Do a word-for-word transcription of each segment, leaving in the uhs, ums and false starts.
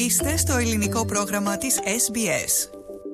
Είστε στο ελληνικό πρόγραμμα της ες μπι ες.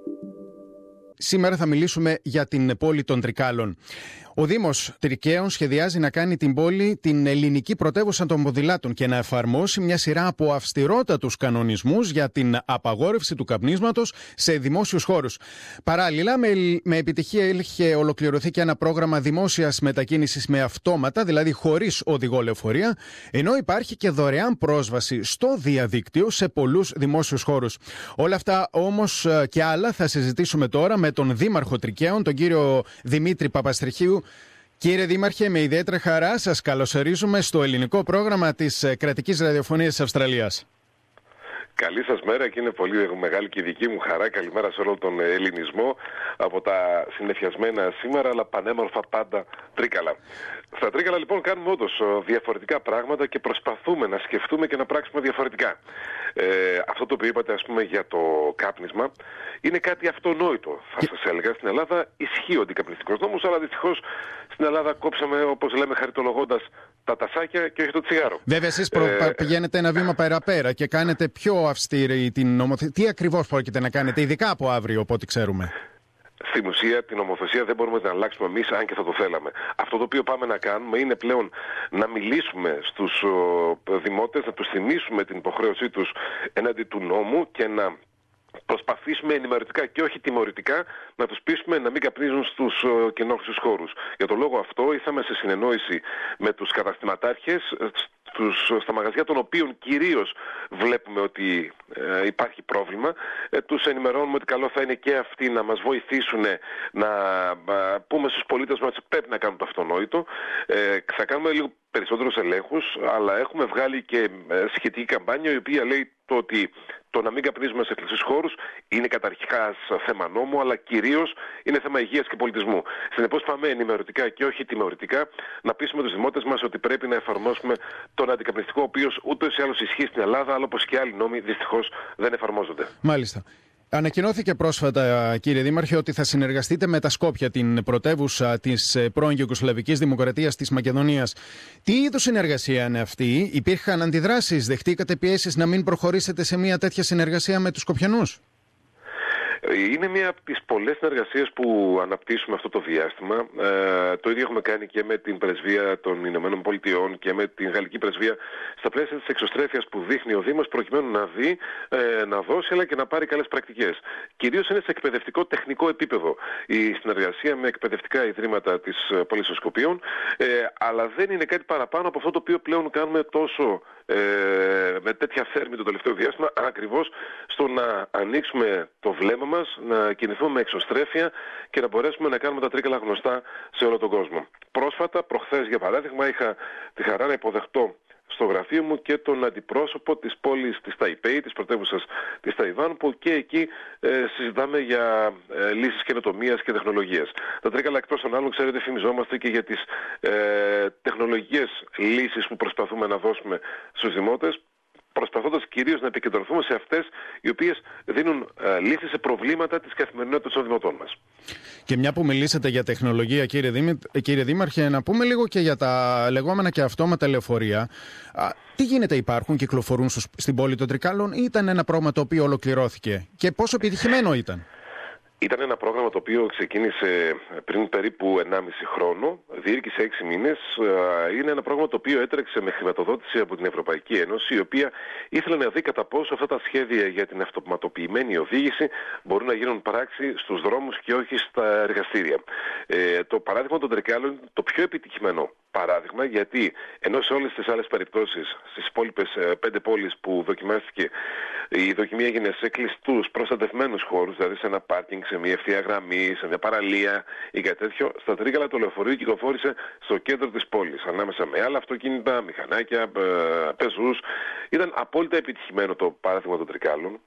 Σήμερα θα μιλήσουμε για την πόλη των Τρικάλων. Ο Δήμος Τρικαίων σχεδιάζει να κάνει την πόλη την ελληνική πρωτεύουσα των ποδηλάτων και να εφαρμόσει μια σειρά από αυστηρότατους κανονισμούς για την απαγόρευση του καπνίσματος σε δημόσιους χώρους. Παράλληλα, με, με επιτυχία είχε ολοκληρωθεί και ένα πρόγραμμα δημόσιας μετακίνησης με αυτόματα, δηλαδή χωρίς οδηγό λεωφορεία, ενώ υπάρχει και δωρεάν πρόσβαση στο διαδίκτυο σε πολλούς δημόσιους χώρους. Όλα αυτά όμως και άλλα θα συζητήσουμε τώρα με τον Δήμαρχο Τρικαίων, τον κύριο Δημήτρη Παπαστριχίου. Κύριε Δήμαρχε, με ιδιαίτερη χαρά σας καλωσορίζουμε στο ελληνικό πρόγραμμα της Κρατικής Ραδιοφωνίας της Αυστραλίας. Καλή σας μέρα και είναι πολύ μεγάλη και η δική μου χαρά. Καλημέρα σε όλο τον ελληνισμό από τα συννεφιασμένα σήμερα, αλλά πανέμορφα πάντα Τρίκαλα. Στα Τρίκαλα λοιπόν κάνουμε όντως διαφορετικά πράγματα και προσπαθούμε να σκεφτούμε και να πράξουμε διαφορετικά. Ε, αυτό το οποίο είπατε ας πούμε για το κάπνισμα είναι κάτι αυτονόητο. Θα σας έλεγα, στην Ελλάδα ισχύει ο αντικαπνιστικός νόμος, αλλά δυστυχώς στην Ελλάδα κόψαμε, όπως λέμε χαριτολογώντας, τα τασάκια και όχι το τσιγάρο. Βέβαια εσείς προ... ε... πηγαίνετε ένα βήμα παραπέρα και κάνετε πιο αυστηρή την νομοθεσία. Τι ακριβώς πρόκειται να κάνετε, ειδικά από αύριο, από ό,τι ξέρουμε? Στην ουσία την νομοθεσία δεν μπορούμε να την αλλάξουμε εμείς, αν και θα το θέλαμε. Αυτό το οποίο πάμε να κάνουμε είναι πλέον να μιλήσουμε στους ο, δημότες, να τους θυμίσουμε την υποχρέωσή τους έναντι του νόμου και να προσπαθήσουμε ενημερωτικά και όχι τιμωρητικά να τους πείσουμε να μην καπνίζουν στους uh, κοινόχρηστους χώρους. Για τον λόγο αυτό ήρθαμε σε συνεννόηση με τους καταστηματάρχες τους, στα μαγαζιά των οποίων κυρίως βλέπουμε ότι ε, υπάρχει πρόβλημα. Ε, τους ενημερώνουμε ότι καλό θα είναι και αυτοί να μας βοηθήσουν να ε, πούμε στους πολίτες μας ότι πρέπει να κάνουν το αυτονόητο. Ε, θα κάνουμε λίγο περισσότερους ελέγχους, αλλά έχουμε βγάλει και ε, σχετική καμπάνια η οποία λέει το ότι το να μην καπνίζουμε σε κλειστούς χώρους είναι καταρχάς θέμα νόμου, αλλά κυρίως είναι θέμα υγείας και πολιτισμού. Συνεπώς πάμε ενημερωτικά και όχι τιμωρητικά να πείσουμε τους δημότες μας ότι πρέπει να εφαρμόσουμε τον αντικαπνιστικό, ο οποίος ούτως ή άλλως ισχύει στην Ελλάδα, αλλά όπως και άλλοι νόμοι δυστυχώς δεν εφαρμόζονται. Μάλιστα. Ανακοινώθηκε πρόσφατα, κύριε Δήμαρχε, ότι θα συνεργαστείτε με τα Σκόπια, την πρωτεύουσα της πρώην Ιουγκοσλαβικής Δημοκρατίας της Μακεδονίας. Τι είδους συνεργασία είναι αυτή? Υπήρχαν αντιδράσεις, δεχτήκατε πιέσεις να μην προχωρήσετε σε μια τέτοια συνεργασία με τους Σκοπιανούς? Είναι μία από τις πολλές συνεργασίες που αναπτύσσουμε αυτό το διάστημα. Ε, το ίδιο έχουμε κάνει και με την Πρεσβεία των Ηνωμένων Πολιτειών και με την Γαλλική Πρεσβεία στα πλαίσια της εξωστρέφειας που δείχνει ο Δήμος, προκειμένου να δει, ε, να δώσει αλλά και να πάρει καλές πρακτικές. Κυρίως είναι σε εκπαιδευτικό τεχνικό επίπεδο η συνεργασία με εκπαιδευτικά ιδρύματα της πόλης των Σκοπίων, ε, αλλά δεν είναι κάτι παραπάνω από αυτό το οποίο πλέον κάνουμε τόσο ε, με τέτοια θέρμη το τελευταίο διάστημα, ακριβώς στο να ανοίξουμε το βλέμμα μας, να κινηθούμε με εξωστρέφεια και να μπορέσουμε να κάνουμε τα Τρίκαλα γνωστά σε όλο τον κόσμο. Πρόσφατα, προχθές για παράδειγμα, είχα τη χαρά να υποδεχτώ στο γραφείο μου και τον αντιπρόσωπο της πόλης της Ταϊπέη, της πρωτεύουσας της Ταϊβάν, που και εκεί ε, συζητάμε για ε, λύσεις καινοτομίας και τεχνολογίας. Τα Τρίκαλα, εκτός των άλλων, ξέρετε, φημιζόμαστε και για τις ε, τεχνολογικές λύσεις που προσπαθούμε να δώσουμε στους δημότες, προσπαθώντας κυρίως να επικεντρωθούμε σε αυτές οι οποίες δίνουν ε, λύσεις σε προβλήματα της καθημερινότητας των δημοτών μας. Και μια που μιλήσατε για τεχνολογία, κύριε, Δήμη, κύριε Δήμαρχε, να πούμε λίγο και για τα λεγόμενα και αυτόματα λεωφορεία. Α, τι γίνεται, υπάρχουν, κυκλοφορούν στους, στην πόλη των Τρικάλων, ή ήταν ένα πρόγραμμα το οποίο ολοκληρώθηκε και πόσο επιτυχημένο ήταν? Ήταν ένα πρόγραμμα το οποίο ξεκίνησε πριν περίπου ενάμιση χρόνο, διήρκησε έξι μήνες. Είναι ένα πρόγραμμα το οποίο έτρεξε με χρηματοδότηση από την Ευρωπαϊκή Ένωση, η οποία ήθελε να δει κατά πόσο αυτά τα σχέδια για την αυτοματοποιημένη οδήγηση μπορούν να γίνουν πράξη στους δρόμους και όχι στα εργαστήρια. Ε, το παράδειγμα των Τρικάλων είναι το πιο επιτυχημένο παράδειγμα, γιατί ενώ σε όλες τις άλλες περιπτώσεις, στις υπόλοιπες πέντε πόλεις που δοκιμάστηκε, η δοκιμή έγινε σε κλειστούς, προστατευμένους χώρους, δηλαδή σε ένα πάρκινγκ, σε μια ευθεία γραμμή, σε μια παραλία ή κάτι τέτοιο. Στα Τρίκαλα το λεωφορείο κυκλοφόρησε στο κέντρο της πόλης, ανάμεσα με άλλα αυτοκίνητα, μηχανάκια, πεζούς. Ήταν απόλυτα επιτυχημένο το παράδειγμα των Τρικάλων.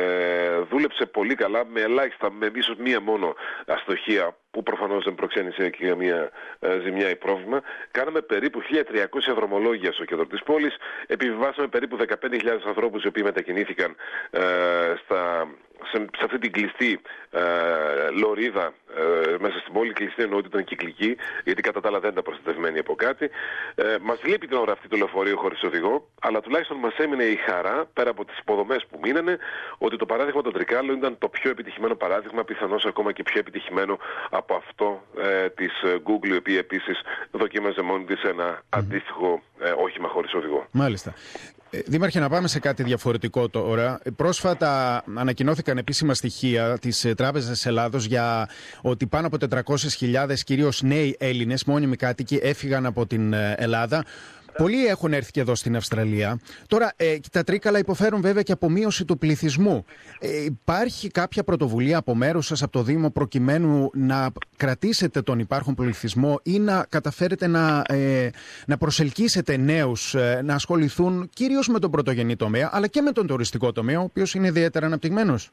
Ε, δούλεψε πολύ καλά, με ελάχιστα, με ίσως μία μόνο αστοχία, που προφανώς δεν προξένησε και μια ε, ζημιά ή πρόβλημα. Κάναμε περίπου χίλια τριακόσια δρομολόγια στο κέντρο της πόλης. Επιβιβάσαμε περίπου δεκαπέντε χιλιάδες ανθρώπους οι οποίοι μετακινήθηκαν ε, στα σε, σε αυτή την κλειστή ε, λωρίδα ε, μέσα στην πόλη. Κλειστή εννοώ ότι ήταν κυκλική, γιατί κατά τα άλλα δεν ήταν προστατευμένη από κάτι. Ε, μας λείπει την ώρα αυτή το λεωφορείο χωρίς οδηγό, αλλά τουλάχιστον μας έμεινε η χαρά, πέρα από τις υποδομές που μείνανε, ότι το παράδειγμα των Τρικάλων ήταν το πιο επιτυχημένο παράδειγμα, πιθανώς ακόμα και πιο επιτυχημένο από αυτό ε, της Google, η οποία επίσης δοκίμαζε μόνη της ένα mm. αντίστοιχο ε, όχημα χωρίς οδηγό. Μάλιστα. Δήμαρχε, να πάμε σε κάτι διαφορετικό τώρα. Πρόσφατα ανακοινώθηκαν επίσημα στοιχεία της Τράπεζας Ελλάδος για ότι πάνω από τετρακόσιες χιλιάδες κυρίως νέοι Έλληνες, μόνιμοι κάτοικοι, έφυγαν από την Ελλάδα. Πολλοί έχουν έρθει και εδώ στην Αυστραλία. Τώρα, ε, τα Τρίκαλα υποφέρουν βέβαια και από μείωση του πληθυσμού. Ε, υπάρχει κάποια πρωτοβουλία από μέρους σας, από το Δήμο, προκειμένου να κρατήσετε τον υπάρχον πληθυσμό ή να καταφέρετε να, ε, να προσελκύσετε νέους ε, να ασχοληθούν κυρίως με τον πρωτογενή τομέα, αλλά και με τον τουριστικό τομέα, ο οποίος είναι ιδιαίτερα αναπτυγμένος?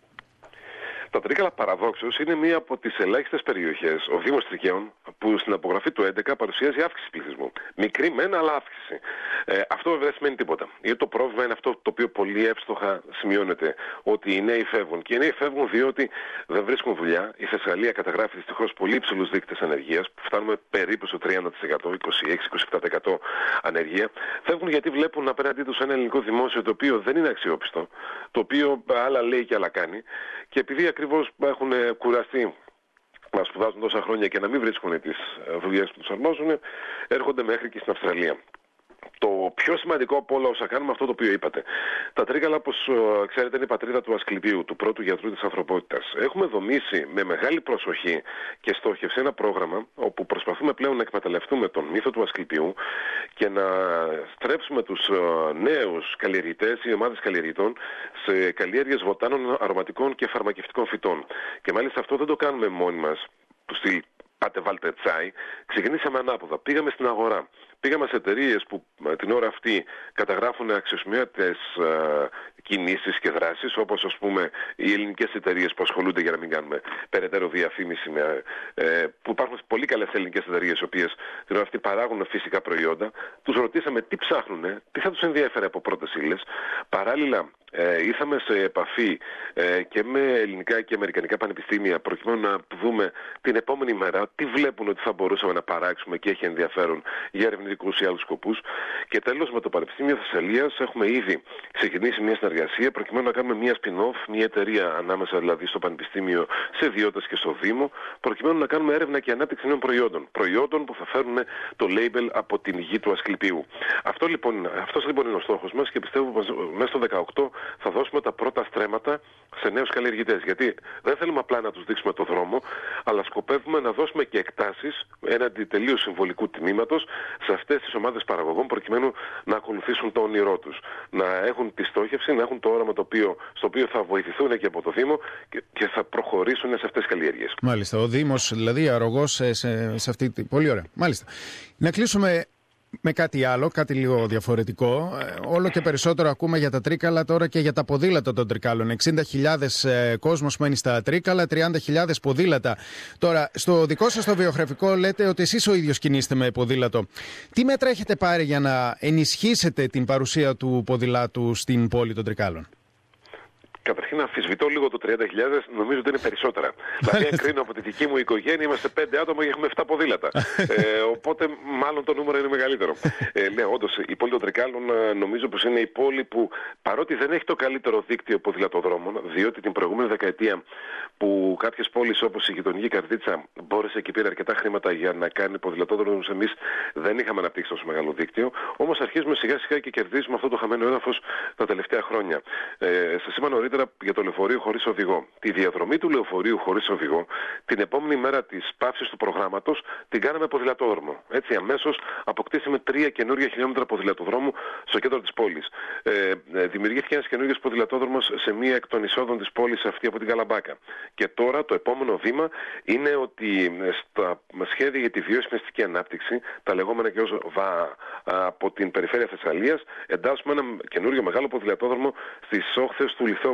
Τα Τρίκαλα, παραδόξως, είναι μία από τις ελάχιστες περιοχές, ο Δήμος Τρικαίων, που στην απογραφή του έντεκα παρουσιάζει αύξηση πληθυσμού. Μικρή μεν, αλλά αύξηση. Ε, αυτό βέβαια δεν σημαίνει τίποτα. Γιατί το πρόβλημα είναι αυτό το οποίο πολύ εύστοχα σημειώνεται, ότι οι νέοι φεύγουν. Και οι νέοι φεύγουν διότι δεν βρίσκουν δουλειά. Η Θεσσαλία καταγράφει δυστυχώς πολύ υψηλούς δείκτες ανεργίας, που φτάνουμε περίπου στο τριάντα τοις εκατό, είκοσι έξι με είκοσι επτά τοις εκατό ανεργία. Φεύγουν γιατί βλέπουν απέναντί τους ένα ελληνικό δημόσιο το οποίο δεν είναι αξιόπιστο, το οποίο άλλα λέει και άλλα κάνει. Και επειδή ακριβώς έχουν κουραστεί να σπουδάζουν τόσα χρόνια και να μην βρίσκουν τις δουλειές που τους αρμόζουν, έρχονται μέχρι και στην Αυστραλία. Το πιο σημαντικό από όλα όσα κάνουμε, αυτό το οποίο είπατε. Τα Τρίκαλα, όπως ξέρετε, είναι η πατρίδα του Ασκληπίου, του πρώτου γιατρού της ανθρωπότητας. Έχουμε δομήσει με μεγάλη προσοχή και στόχευση ένα πρόγραμμα όπου προσπαθούμε πλέον να εκμεταλλευτούμε τον μύθο του Ασκληπιού και να στρέψουμε τους νέους καλλιεργητές ή ομάδες καλλιεργητών σε καλλιέργειες βοτάνων, αρωματικών και φαρμακευτικών φυτών. Και μάλιστα αυτό δεν το κάνουμε μόνοι μας, του στυλ πάτε βάλτε τσάι. Ξεκινήσαμε ανάποδα. Πήγαμε στην αγορά. Πήγαμε σε εταιρείες που την ώρα αυτή καταγράφουν αξιοσημείωτες ε, κινήσεις και δράσεις, όπως ας πούμε οι ελληνικές εταιρείες που ασχολούνται, για να μην κάνουμε περαιτέρω διαφήμιση, με, ε, που υπάρχουν πολύ καλές ελληνικές εταιρείες, οι οποίες την ώρα αυτή παράγουν φυσικά προϊόντα. Τους ρωτήσαμε τι ψάχνουνε, τι θα τους ενδιαφέρει από πρώτες ύλες. Παράλληλα, ε, ήρθαμε σε επαφή ε, και με ελληνικά και αμερικανικά πανεπιστήμια, προκειμένου να δούμε την επόμενη μέρα τι βλέπουν ότι θα μπορούσαμε να παράξουμε και έχει ενδιαφέρον για ερευνητικούς ή άλλους σκοπούς. Και τέλος, με το Πανεπιστήμιο Θεσσαλίας έχουμε ήδη ξεκινήσει μια συνεργασία προκειμένου να κάνουμε μια spin-off, μια εταιρεία ανάμεσα δηλαδή στο Πανεπιστήμιο, σε ιδιώτες και στο Δήμο, προκειμένου να κάνουμε έρευνα και ανάπτυξη νέων προϊόντων. Προϊόντων που θα φέρουν το label από την γη του Ασκληπίου. Αυτό λοιπόν, αυτός λοιπόν είναι ο στόχος μας και πιστεύω πως μέσα στο δεκαοκτώ θα δώσουμε τα πρώτα στρέμματα σε νέους καλλιεργητές. Γιατί δεν θέλουμε απλά να τους δείξουμε το δρόμο, αλλά σκοπεύουμε να δώσουμε και εκτάσεις έναντι τελείως συμβολικού τιμήματος σε αυτές τις ομάδες παραγωγών, προκειμένου να ακολουθήσουν το όνειρό τους. Να έχουν τη στόχευση, να έχουν το όραμα το οποίο, στο οποίο θα βοηθηθούν και από το Δήμο και, και θα προχωρήσουν σε αυτές τις καλλιέργειες. Μάλιστα. Ο Δήμος, δηλαδή, αρρωγός σε, σε, σε αυτή την. Πολύ ωραία. Μάλιστα. Να κλείσουμε με κάτι άλλο, κάτι λίγο διαφορετικό. Όλο και περισσότερο ακούμε για τα Τρίκαλα τώρα και για τα ποδήλατα των Τρικάλων. εξήντα χιλιάδες ε, κόσμος μένει στα Τρίκαλα, τριάντα χιλιάδες ποδήλατα. Τώρα, στο δικό σας το βιογραφικό λέτε ότι εσείς ο ίδιος κινείστε με ποδήλατο. Τι μέτρα έχετε πάρει για να ενισχύσετε την παρουσία του ποδηλάτου στην πόλη των Τρικάλων? Καταρχήν, αμφισβητώ λίγο το τριάντα χιλιάδες, νομίζω ότι είναι περισσότερα. Δηλαδή, αν κρίνω από τη δική μου οικογένεια, είμαστε πέντε άτομα και έχουμε επτά ποδήλατα. ε, οπότε, μάλλον το νούμερο είναι μεγαλύτερο. Ε, ναι, όντως, η πόλη των Τρικάλων νομίζω πως είναι η πόλη που, παρότι δεν έχει το καλύτερο δίκτυο ποδηλατοδρόμων, διότι την προηγούμενη δεκαετία που κάποιες πόλεις όπως η γειτονική Καρδίτσα μπόρεσε και πήρε αρκετά χρήματα για να κάνει ποδηλατόδρομους, εμείς δεν είχαμε αναπτύξει τόσο μεγάλο δίκτυο. Όμως, αρχίζουμε σιγά σιγά και κερδίζουμε αυτό το χαμένο έδαφος τα τελευταία χρόνια. Ε, σας είπα νωρίτερα για το λεωφορείο χωρίς οδηγό. Τη διαδρομή του λεωφορείου χωρίς οδηγό, την επόμενη μέρα της πάυσης του προγράμματος, την κάναμε ποδηλατόδρομο. Έτσι, αμέσως αποκτήσαμε τρία καινούργια χιλιόμετρα ποδηλατοδρόμου στο κέντρο της πόλης. Ε, δημιουργήθηκε ένας καινούργιος ποδηλατόδρομος σε μία εκ των εισόδων της πόλης αυτή από την Καλαμπάκα. Και τώρα το επόμενο βήμα είναι ότι στα σχέδια για τη βιώσιμη αστική ανάπτυξη, τα λεγόμενα και ως ΒΑ από την περιφέρεια Θεσσαλίας, εντάσσουμε ένα καινούργιο μεγάλο ποδηλατόδρομο στις όχθες του Λιθαίου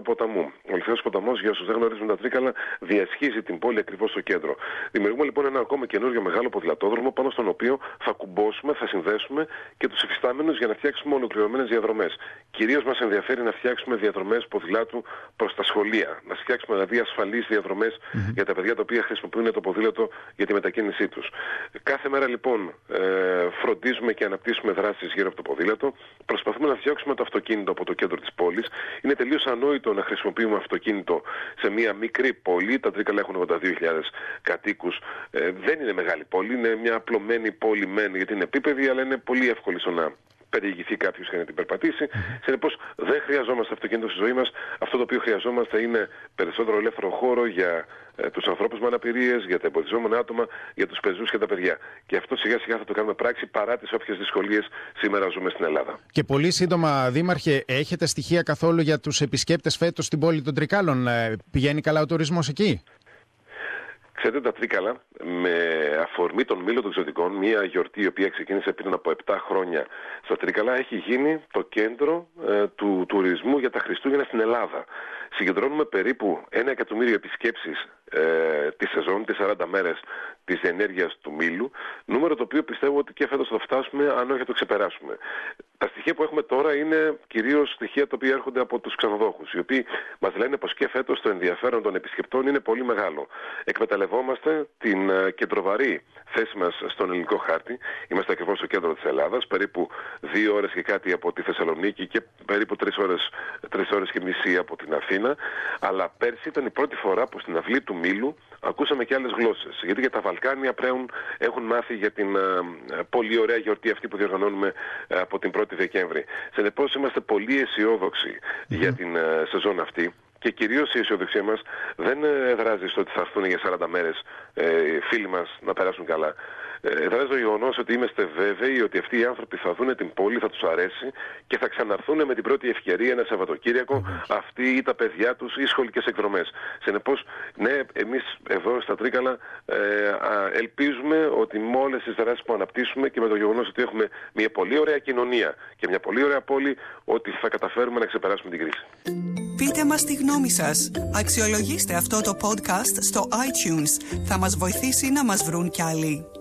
ποταμού. Ο Λιθαίος ποταμός, για όσους δεν γνωρίζουν τα Τρίκαλα, διασχίζει την πόλη ακριβώς στο κέντρο. Δημιουργούμε λοιπόν ένα ακόμα καινούριο μεγάλο ποδηλατόδρομο, πάνω στον οποίο θα κουμπώσουμε, θα συνδέσουμε και τους υφιστάμενους για να φτιάξουμε ολοκληρωμένες διαδρομές. Κυρίως μας ενδιαφέρει να φτιάξουμε διαδρομές ποδηλάτου προς τα σχολεία. Να φτιάξουμε δηλαδή ασφαλείς διαδρομές mm-hmm. για τα παιδιά τα οποία χρησιμοποιούν το ποδήλατο για τη μετακίνησή τους. Κάθε μέρα λοιπόν ε, φροντίζουμε και αναπτύσσουμε δράσεις γύρω από το ποδήλατο. Προσπαθούμε να φτιάξουμε το αυτοκίνητο από το κέντρο της πόλης. Είναι τελείως ανόητο να χρησιμοποιούμε αυτοκίνητο σε μια μικρή πόλη. Τα Τρίκαλα έχουν ογδόντα δύο χιλιάδες κατοίκους. Ε, δεν είναι μεγάλη πόλη, είναι μια απλωμένη πόλη μεν γιατί είναι επίπεδη, αλλά είναι πολύ εύκολη στο να περιηγηθεί κάποιος και να την περπατήσει. Mm-hmm. Συνεπώς δεν χρειαζόμαστε αυτοκίνητο στη ζωή μας. Αυτό το οποίο χρειαζόμαστε είναι περισσότερο ελεύθερο χώρο για ε, τους ανθρώπους με αναπηρίες, για τα εμποδιζόμενα άτομα, για τους πεζούς και τα παιδιά. Και αυτό σιγά σιγά θα το κάνουμε πράξη παρά τις όποιες δυσκολίες σήμερα ζούμε στην Ελλάδα. Και πολύ σύντομα, Δήμαρχε, έχετε στοιχεία καθόλου για τους επισκέπτες φέτος στην πόλη των Τρικάλων? Ε, πηγαίνει καλά ο τουρισμός εκεί? Ξέρετε, τα Τρίκαλα, με αφορμή τον Μήλο των Ξωτικών, μια γιορτή η οποία ξεκίνησε πριν από επτά χρόνια στα Τρίκαλα, έχει γίνει το κέντρο ε, του τουρισμού για τα Χριστούγεννα στην Ελλάδα. Συγκεντρώνουμε περίπου ένα εκατομμύριο επισκέψεις ε, τη σεζόν, τις σαράντα μέρες της ενέργειας του Μήλου, νούμερο το οποίο πιστεύω ότι και φέτος θα φτάσουμε, αν όχι θα το ξεπεράσουμε. Τα στοιχεία που έχουμε τώρα είναι κυρίως στοιχεία τα οποία έρχονται από τους ξενοδόχους, οι οποίοι μας λένε πως και φέτος το ενδιαφέρον των επισκεπτών είναι πολύ μεγάλο. Εκμεταλλευόμαστε την uh, κεντροβαρή θέση μας στον ελληνικό χάρτη. Είμαστε ακριβώς στο κέντρο της Ελλάδας, περίπου δύο ώρες και κάτι από τη Θεσσαλονίκη και περίπου τρεις ώρες, τρεις ώρες και μισή από την Αθήνα. Αλλά πέρσι ήταν η πρώτη φορά που στην αυλή του Μήλου ακούσαμε και άλλες γλώσσες. Γιατί για τα Βαλκάνια πλέον έχουν μάθει για την uh, πολύ ωραία γιορτή αυτή που διοργανώνουμε uh, από την πρώτη Δεκέμβρη. Συνεπώς είμαστε πολύ αισιόδοξοι mm-hmm. για την uh, σεζόν αυτή. Και κυρίως η αισιοδοξία μας δεν εδράζει στο ότι θα έρθουν για σαράντα μέρες ε, φίλοι μας να περάσουν καλά. Εδράζει το γεγονός ότι είμαστε βέβαιοι ότι αυτοί οι άνθρωποι θα δουν την πόλη, θα τους αρέσει και θα ξαναρθούν με την πρώτη ευκαιρία ένα Σαββατοκύριακο, mm-hmm. αυτοί ή τα παιδιά τους ή σχολικές εκδρομές. Συνεπώς, ναι, εμείς εδώ στα Τρίκαλα ε, α, ελπίζουμε ότι με όλες τις δράσεις που αναπτύσσουμε και με το γεγονός ότι έχουμε μια πολύ ωραία κοινωνία και μια πολύ ωραία πόλη, ότι θα καταφέρουμε να ξεπεράσουμε την κρίση. Πείτε μας τη γνώμη σας. Αξιολογήστε αυτό το podcast στο iTunes. Θα μας βοηθήσει να μας βρουν κι άλλοι.